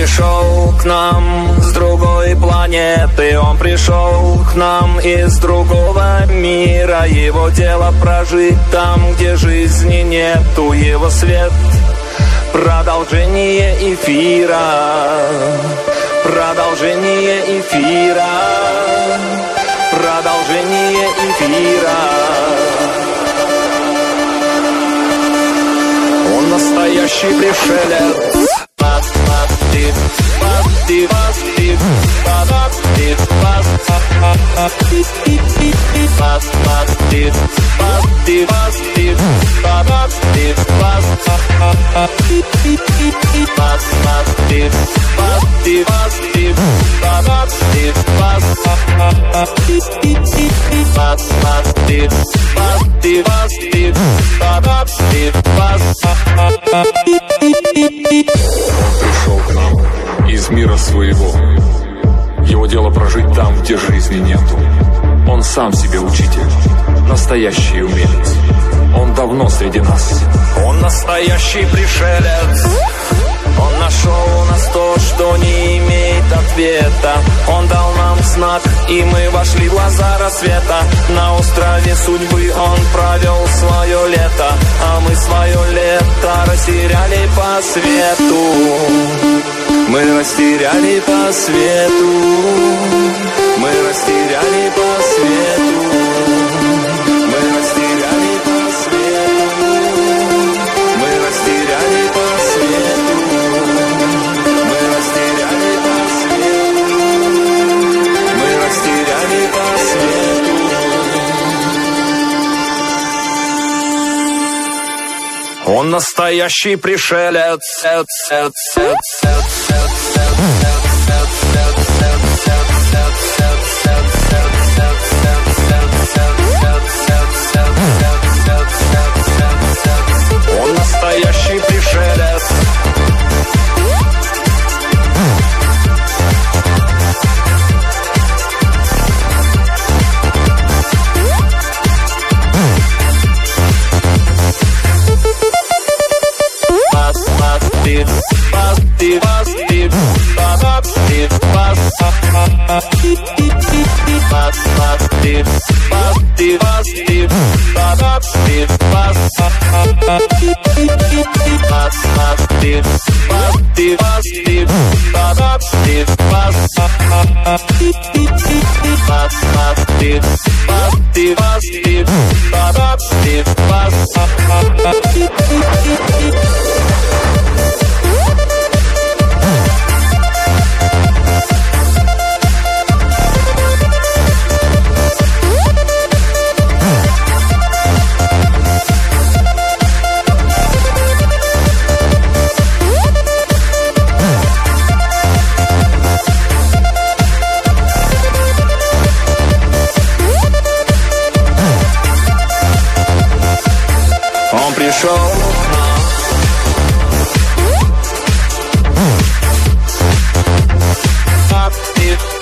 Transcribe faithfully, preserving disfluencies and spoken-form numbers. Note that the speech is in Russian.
пришел к нам с другой планеты, он пришел к нам из другого мира. Его дело прожить там, где жизни нету, его свет — продолжение эфира, продолжение эфира, продолжение эфира. Он настоящий пришелец. Пришел к нам из мира своего. Его дело прожить там, где жизни нету. Он сам себе учитель, настоящий умелец. Он давно среди нас. Он настоящий пришелец. Он нашел у нас то, что не имеет ответа. Он дал нам знак, и мы вошли в глаза рассвета. На острове судьбы он провел свое лето, а мы свое лето растеряли по свету. Мы растеряли по свету. Мы растеряли по свету. Мы растеряли по свету. Мы растеряли по свету. Мы растеряли по свету. Мы растеряли по свету. Он настоящий пришелец. Он настоящий пришелец. Он пришел к нам. Up,